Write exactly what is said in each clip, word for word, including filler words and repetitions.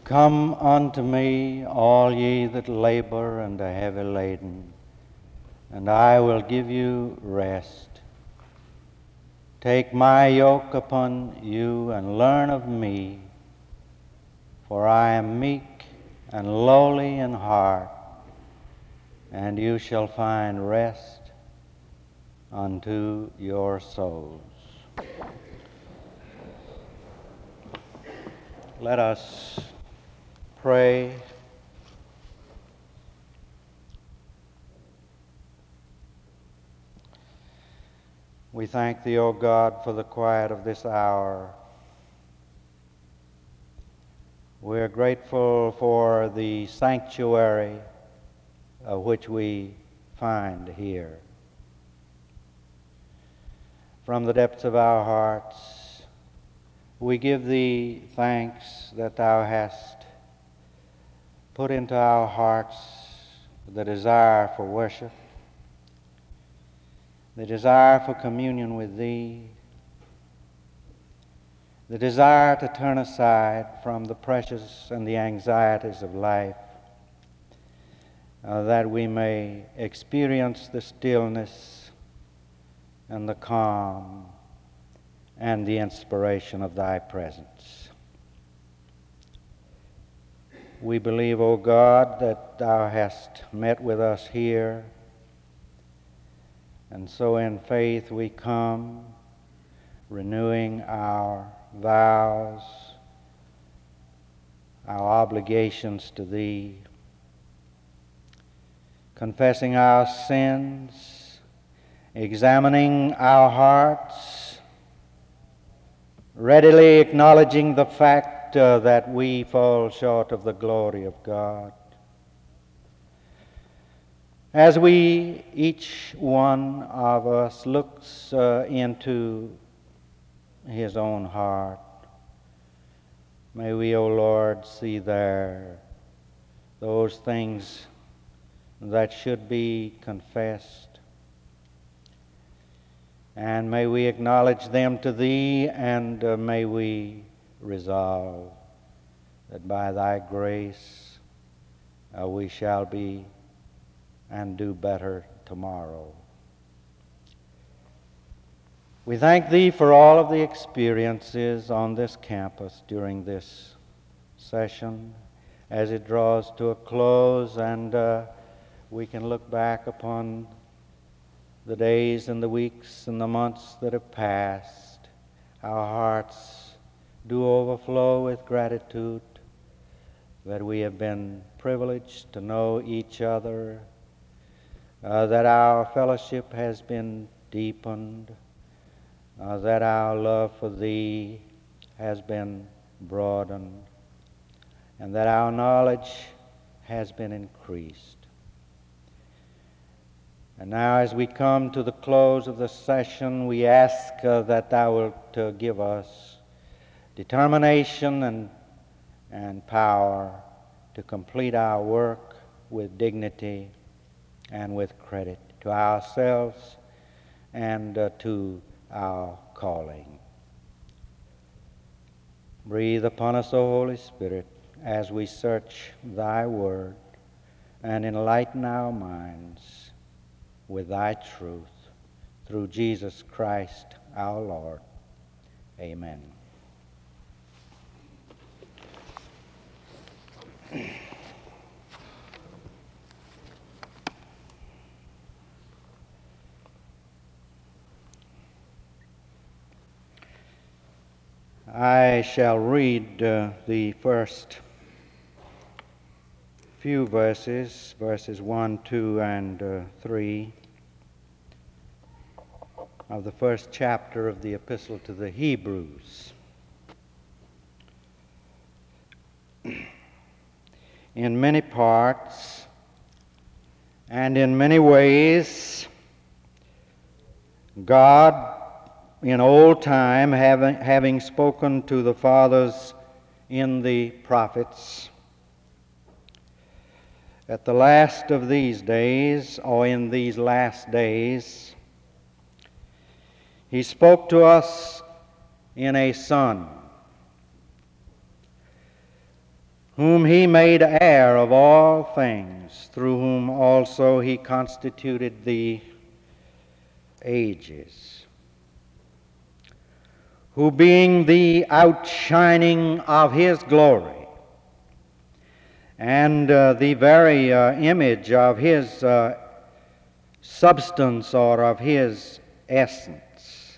Come unto me, all ye that labor and are heavy laden, and I will give you rest. Take my yoke upon you and learn of me, for I am meek and lowly in heart, and you shall find rest unto your souls. Let us pray. We thank thee, O God, for the quiet of this hour. We're grateful for the sanctuary of which we find here. From the depths of our hearts, we give thee thanks that thou hast put into our hearts the desire for worship, the desire for communion with thee, the desire to turn aside from the pressures and the anxieties of life, uh, that we may experience the stillness and the calm and the inspiration of thy presence. We believe, O God, that thou hast met with us here, and so in faith we come, renewing our vows, our obligations to thee, confessing our sins, examining our hearts, readily acknowledging the fact uh, that we fall short of the glory of God. As we, each one of us, looks uh, into his own heart, may we, O Lord, see there those things that should be confessed, and may we acknowledge them to thee, and uh, may we resolve that by thy grace uh, we shall be and do better tomorrow. We thank thee for all of the experiences on this campus during this session as it draws to a close, and uh, we can look back upon the days and the weeks and the months that have passed. Our hearts do overflow with gratitude that we have been privileged to know each other, uh, that our fellowship has been deepened, uh, that our love for thee has been broadened, and that our knowledge has been increased. And now, as we come to the close of the session, we ask uh, that thou wilt uh, give us determination and, and power to complete our work with dignity and with credit to ourselves and uh, to our calling. Breathe upon us, O Holy Spirit, as we search thy word, and enlighten our minds with thy truth, through Jesus Christ our Lord. Amen. I shall read uh, the first few verses, verses one, two, and uh, three of the first chapter of the Epistle to the Hebrews. In many parts and in many ways, God, in old time, having, having spoken to the fathers in the prophets, at the last of these days, or in these last days, he spoke to us in a Son, whom he made heir of all things, through whom also he constituted the ages, who being the outshining of his glory and uh, the very uh, image of his uh, substance or of his essence,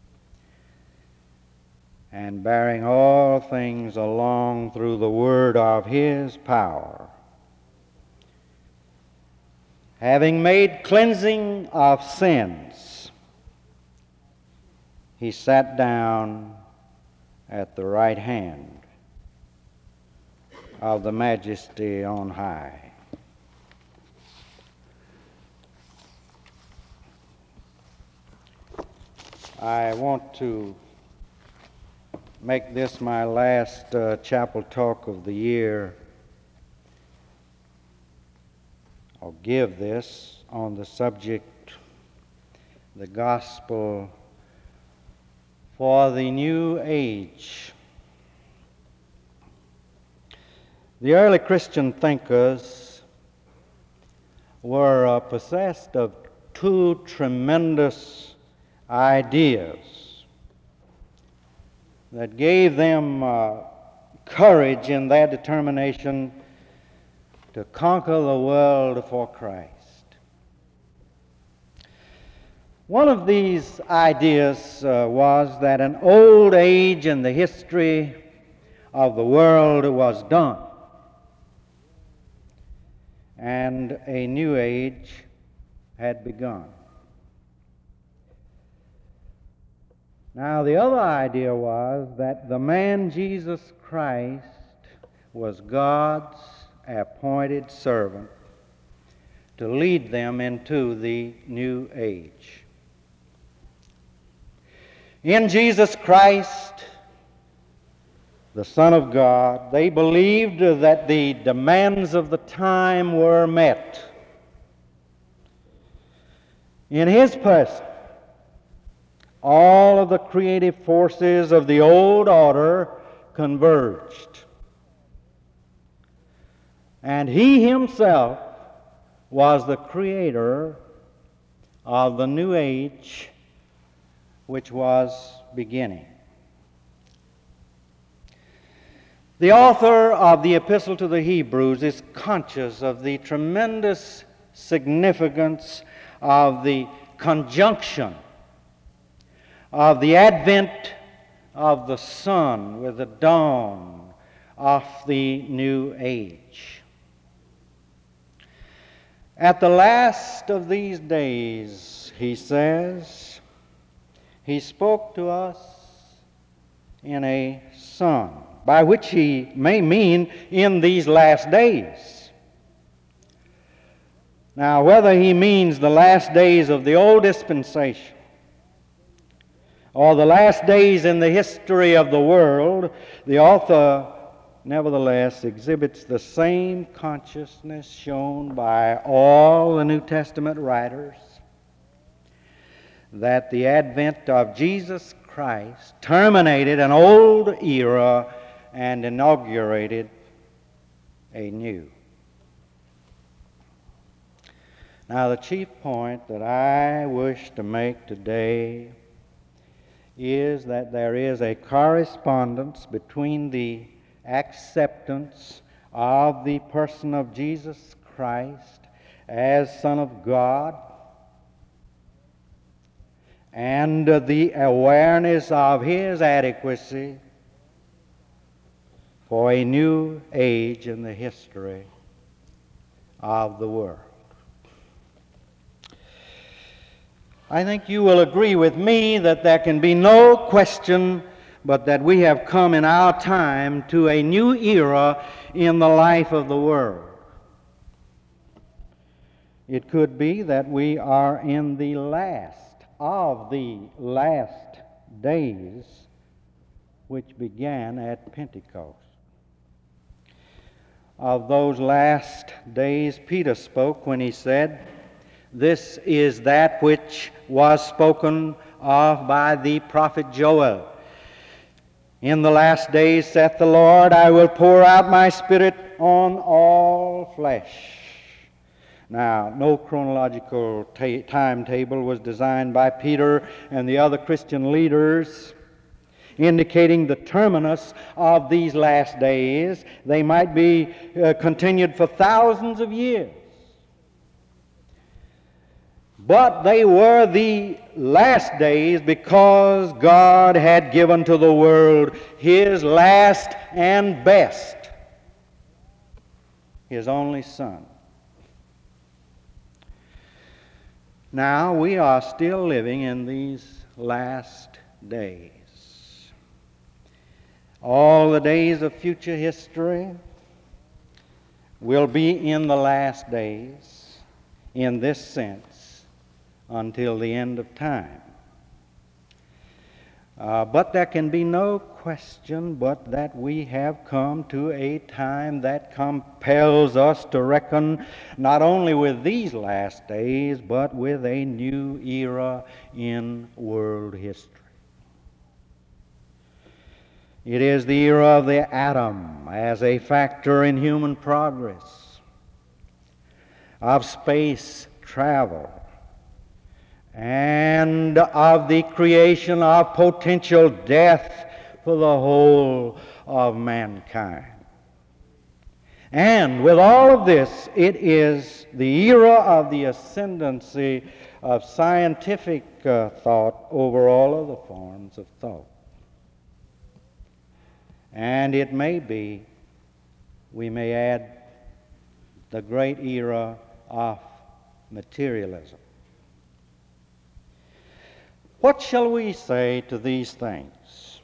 and bearing all things along through the word of his power, having made cleansing of sins, he sat down at the right hand of the Majesty on high. I want to make this my last uh, chapel talk of the year. I'll give this on the subject, the gospel for the new age. The early Christian thinkers were uh, possessed of two tremendous ideas that gave them uh, courage in their determination to conquer the world for Christ. One of these ideas uh, was that an old age in the history of the world was done, and a new age had begun. Now, the other idea was that the man Jesus Christ was God's appointed servant to lead them into the new age. In Jesus Christ, the Son of God, they believed that the demands of the time were met. In his person, all of the creative forces of the old order converged. And he himself was the creator of the new age which was beginning. The author of the Epistle to the Hebrews is conscious of the tremendous significance of the conjunction of the advent of the sun with the dawn of the new age. At the last of these days, he says, he spoke to us in a son, by which he may mean in these last days. Now, whether he means the last days of the old dispensation or the last days in the history of the world, the author nevertheless exhibits the same consciousness shown by all the New Testament writers, that the advent of Jesus Christ terminated an old era and inaugurated a new. Now, the chief point that I wish to make today is that there is a correspondence between the acceptance of the person of Jesus Christ as Son of God and the awareness of his adequacy for a new age in the history of the world. I think you will agree with me that there can be no question but that we have come in our time to a new era in the life of the world. It could be that we are in the last of the last days which began at Pentecost. Of those last days, Peter spoke when he said, "This is that which was spoken of by the prophet Joel. In the last days, saith the Lord, I will pour out my Spirit on all flesh. Now, no chronological ta- timetable was designed by Peter and the other Christian leaders indicating the terminus of these last days. They might be uh, continued for thousands of years. But they were the last days because God had given to the world His last and best, His only Son. Now we are still living in these last days. All the days of future history will be in the last days in this sense until the end of time. Uh, but there can be no question but that we have come to a time that compels us to reckon not only with these last days, but with a new era in world history. It is the era of the atom as a factor in human progress, of space travel, and of the creation of potential death for the whole of mankind. And with all of this, it is the era of the ascendancy of scientific uh, thought over all of the forms of thought. And it may be, we may add, the great era of materialism. What shall we say to these things?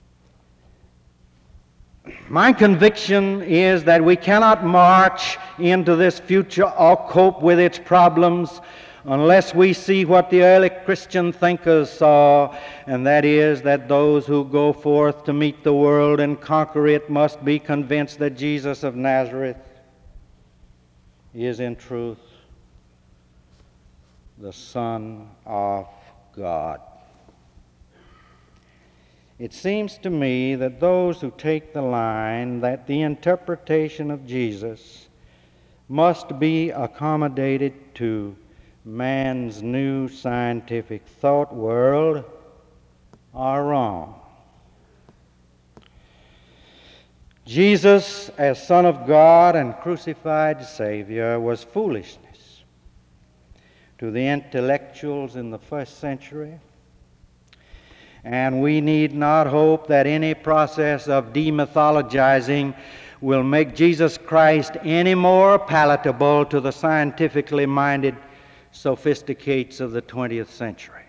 My conviction is that we cannot march into this future or cope with its problems unless we see what the early Christian thinkers saw, and that is that those who go forth to meet the world and conquer it must be convinced that Jesus of Nazareth is in truth the Son of God. It seems to me that those who take the line that the interpretation of Jesus must be accommodated to man's new scientific thought world are wrong. Jesus, as Son of God and crucified Savior, was foolishness to the intellectuals in the first century, and we need not hope that any process of demythologizing will make Jesus Christ any more palatable to the scientifically minded sophisticates of the twentieth century.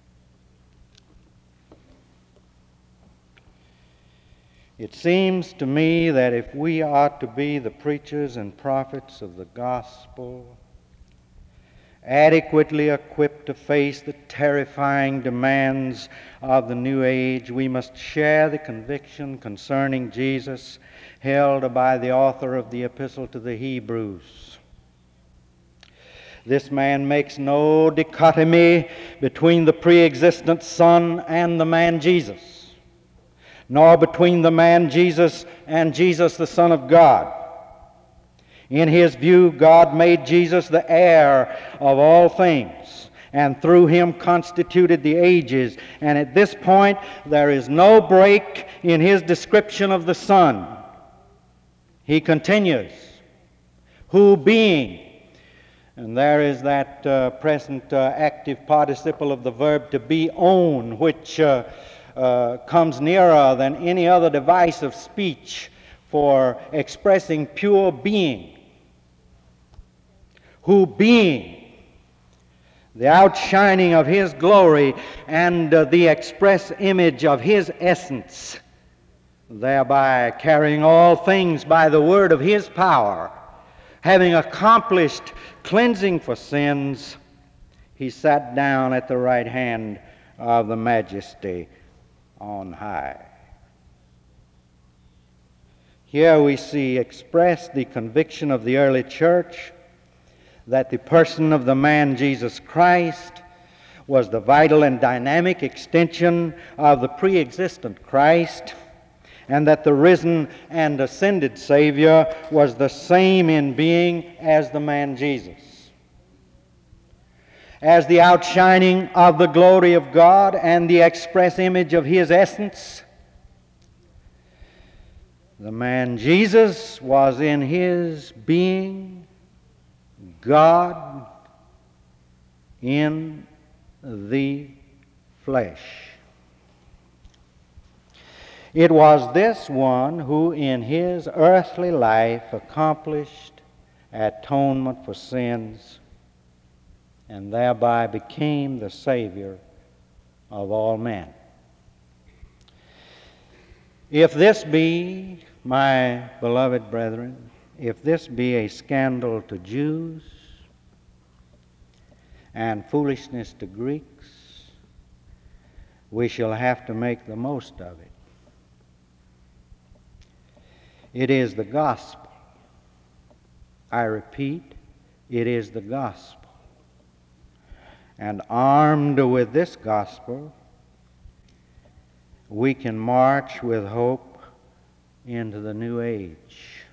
It seems to me that if we are to be the preachers and prophets of the gospel, adequately equipped to face the terrifying demands of the new age, we must share the conviction concerning Jesus held by the author of the Epistle to the Hebrews. This man makes no dichotomy between the pre-existent Son and the man Jesus, nor between the man Jesus and Jesus, the Son of God. In his view, God made Jesus the heir of all things, and through him constituted the ages. And at this point, there is no break in his description of the Son. He continues, who being, and there is that uh, present uh, active participle of the verb to be own, which uh, uh, comes nearer than any other device of speech for expressing pure being. Who being the outshining of his glory and uh, the express image of his essence, thereby carrying all things by the word of his power, having accomplished cleansing for sins, he sat down at the right hand of the Majesty on high. Here we see expressed the conviction of the early church that the person of the man Jesus Christ was the vital and dynamic extension of the pre-existent Christ, and that the risen and ascended Savior was the same in being as the man Jesus. As the outshining of the glory of God and the express image of His essence, the man Jesus was in His being God in the flesh. It was this one who in His earthly life accomplished atonement for sins and thereby became the Savior of all men. If this be, my beloved brethren, if this be a scandal to Jews and foolishness to Greeks, we shall have to make the most of it. It is the gospel. I repeat, it is the gospel. And armed with this gospel, we can march with hope into the new age.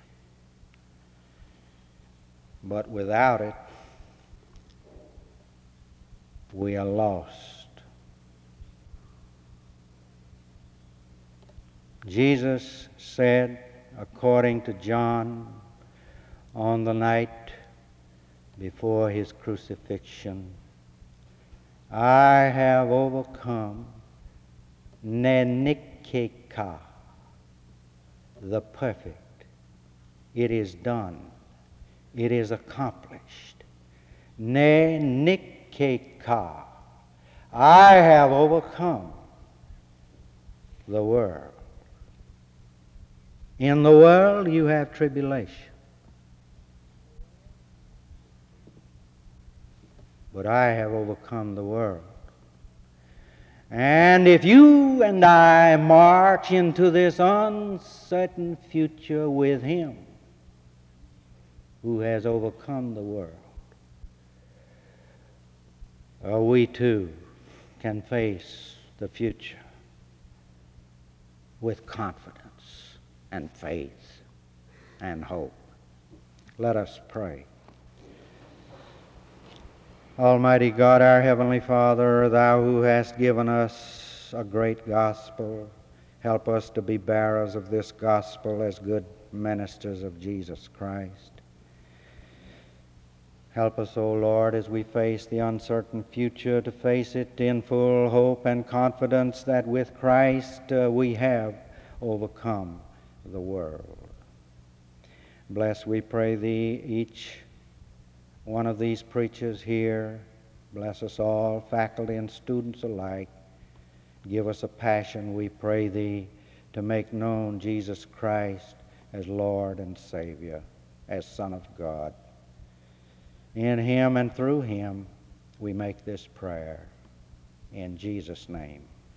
But without it, we are lost. Jesus said, according to John, on the night before His crucifixion, I have overcome Nenikeka, the perfect. It is done. It is accomplished. Nenikeka, I have overcome the world. In the world you have tribulation, but I have overcome the world. And if you and I march into this uncertain future with Him who has overcome the world, uh, we too can face the future with confidence and faith and hope. Let us pray. Almighty God, our Heavenly Father, Thou who hast given us a great gospel, help us to be bearers of this gospel as good ministers of Jesus Christ. Help us, O Lord, as we face the uncertain future, to face it in full hope and confidence that with Christ uh, we have overcome the world. Bless, we pray Thee, each one of these preachers here. Bless us all, faculty and students alike. Give us a passion, we pray Thee, to make known Jesus Christ as Lord and Savior, as Son of God. In Him and through Him we make this prayer. In Jesus' name.